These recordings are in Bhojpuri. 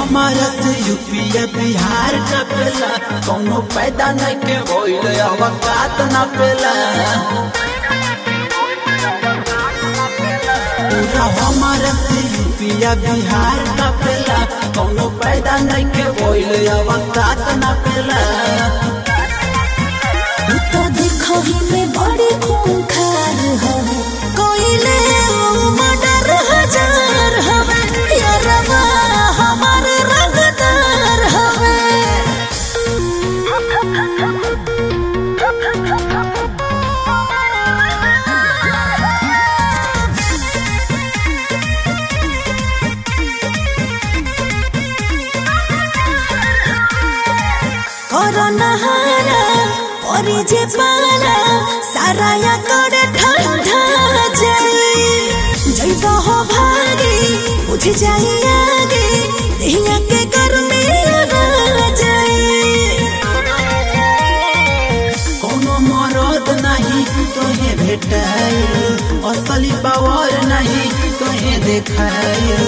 हमारा से यूपी बिहार का पेला कौनो पैदा नहीं के होइल अवकात ना पेला पूरा हमारा से यूपी बिहार का पेला कौनो पैदा नहीं के होइल अवकात ना पेला तो देखो ही में बड़ी खूंखार हवे कोइले मर्डर हजार हवे यारवा हमार रंगदार हवे कोरोना हारा और जे पाला सारा या करे ठंडा जाई जइबो हो भागी बुझ जाई आगे देहिया के गर्मी लगा जाई कोनो मरद नहीं तोहे भेटाई असली पावर नहीं तोहे देखाई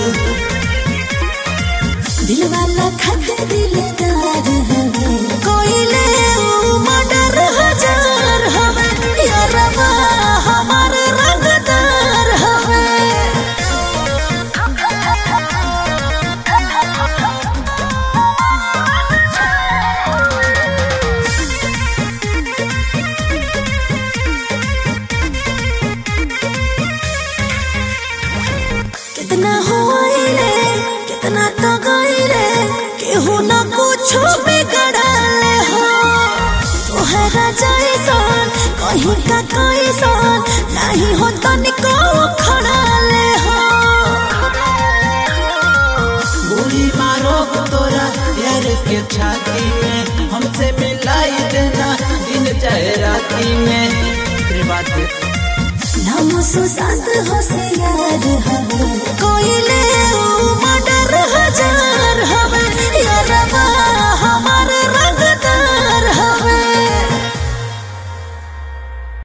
दिल वाला खत दिलदार हवे कोइले मर्डर हजार हवे यारवा हमार रंगदार हवे कितना होइले कितना तो गइले केहू ना कुछो बिगड़ले हो तोहरा जैसन कहीं का कैसन नहीं हो तनिको खड़ाले हो गोली मारो तोरा यार के छाती में हमसे मिलाई देना दिन चाहे राती में तेरी बात नाम सुशांत होशियार हवे कोइले